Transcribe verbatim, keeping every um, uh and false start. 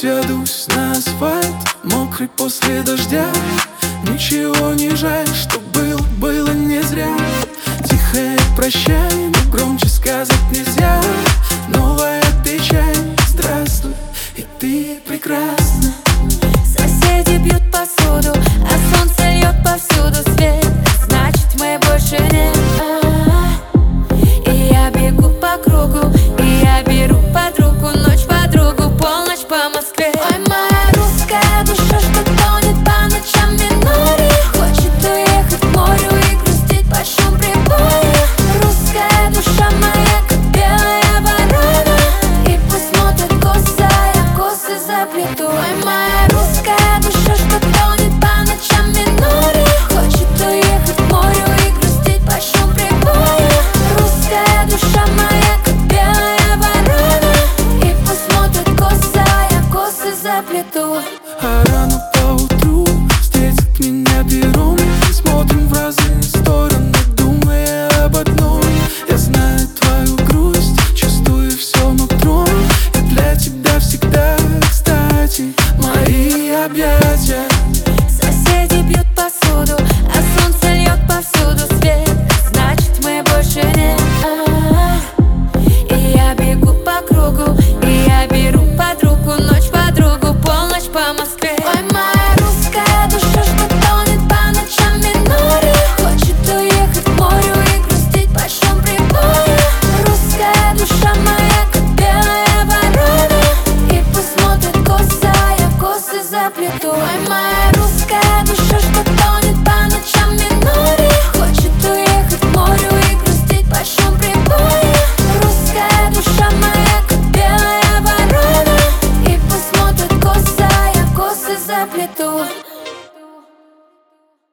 сядусь на асфальт, мокрый после дождя. Ничего не жаль, что было, было не зря. Тихое прощай, но громче сказать нельзя. Новая печаль, здравствуй, и ты прекрасна. Соседи бьют посуду, а солнце льет повсюду свет. Значит, мы больше не И я бегу по кругу, и я беру под руку ночь подругу, полночь по Москве. Ой, моя русская душа, что тонет по ночам в миноре, хочет уехать к морю и грустить под шум прибоя. Русская душа моя, как белая ворона, и пусть смотрят косы, а я косы заплету. Ой, моя русская душа, что тонет по ночам в миноре, хочет уехать к морю и грустить под шум прибоя. Русская душа моя, как белая ворона, и пусть смотрят косы, а я косы заплету. А рано поутру встретит меня перрон. Смотрим в разные стороны, думая об одном. Я знаю твою грусть, чувствую все нутром. И для тебя всегда кстати мои объятия. Соседи бьют посуду, а солнце льет повсюду свет. Значит, мы больше не И я бегу по кругу, и я беру под руку ночь подругу, полночь по Москве. Ой, моя русская душа, что тонет по ночам в миноре, хочет уехать к морю и грустить под шум прибоя. Русская душа моя, как белая ворона, и пусть смотрят косы, а я косы заплету. Ой, моя русская душа, что тонет по ночам в миноре, хочет уехать к морю и грустить под шум прибоя. Русская душа моя, как белая ворона, и пусть смотрят косы, а я косы заплету.